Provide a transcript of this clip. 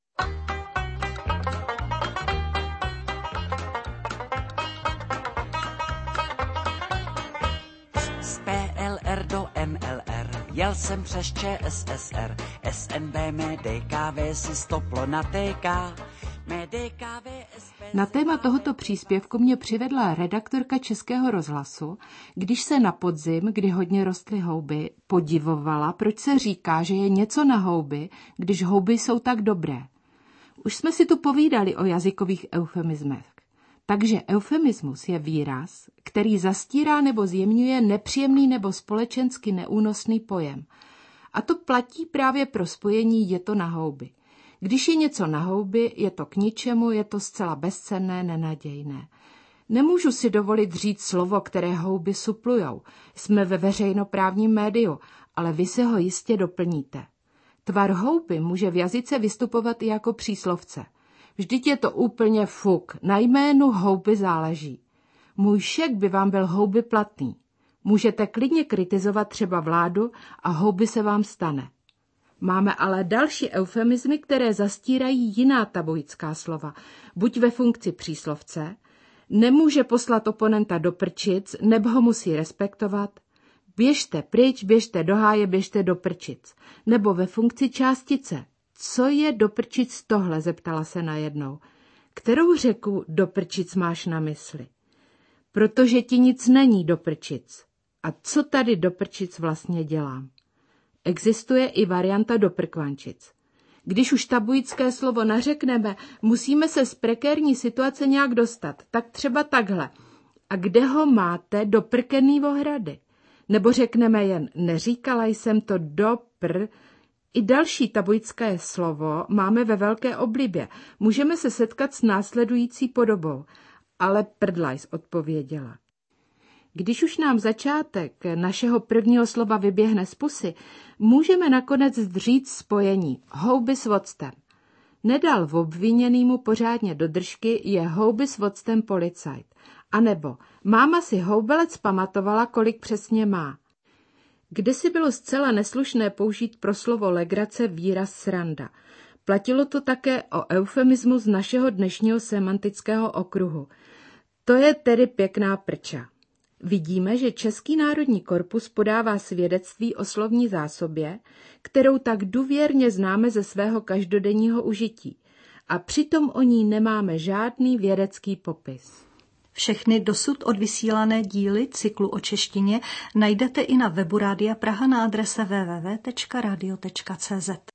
Z PLR do MLR jel jsem přes ČSSR, SNB mé DKV si stoplo na TK. Na téma tohoto příspěvku mě přivedla redaktorka Českého rozhlasu, když se na podzim, kdy hodně rostly houby, podivovala, proč se říká, že je něco na houby, když houby jsou tak dobré. Už jsme si tu povídali o jazykových eufemismech. Takže eufemismus je výraz, který zastírá nebo zjemňuje nepříjemný nebo společensky neúnosný pojem. A to platí právě pro spojení je to na houby. Když je něco na houby, je to k ničemu, je to zcela bezcenné, nenadějné. Nemůžu si dovolit říct slovo, které houby suplujou. Jsme ve veřejnoprávním médiu, ale vy se ho jistě doplníte. Tvar houby může v jazyce vystupovat i jako příslovce. Vždyť je to úplně fuk, na jménu houby záleží. Můj šek by vám byl houby platný. Můžete klidně kritizovat třeba vládu a houby se vám stane. Máme ale další eufemizmy, které zastírají jiná tabuická slova, buď ve funkci příslovce, nemůže poslat oponenta do prčic, nebo ho musí respektovat, běžte pryč, běžte do háje, běžte do prčic, nebo ve funkci částice. Co je do prčic tohle, zeptala se najednou. Kterou řeku do prčic máš na mysli? Protože ti nic není do prčic. A co tady do prčic vlastně dělám? Existuje i varianta do prkvančic. Když už tabuické slovo nařekneme, musíme se z prekérní situace nějak dostat, tak třeba takhle. A kde ho máte do prkený ohrady? Nebo řekneme jen, neříkala jsem to do I další tabuické slovo máme ve velké oblibě. Můžeme se setkat s následující podobou. Ale prdlajs, odpověděla. Když už nám začátek našeho prvního slova vyběhne z pusy, můžeme nakonec zdřít spojení houby s octem. Nedal v obviněnýmu pořádně do držky je houby s octem policajt. A nebo máma si houbelec pamatovala, kolik přesně má. Kdysi bylo zcela neslušné použít pro slovo legrace výraz sranda. Platilo to také o eufemismu z našeho dnešního semantického okruhu. To je tedy pěkná prča. Vidíme, že Český národní korpus podává svědectví o slovní zásobě, kterou tak důvěrně známe ze svého každodenního užití. A přitom o ní nemáme žádný vědecký popis. Všechny dosud odvysílané díly cyklu o češtině najdete i na webu Rádia Praha na adrese www.radio.cz.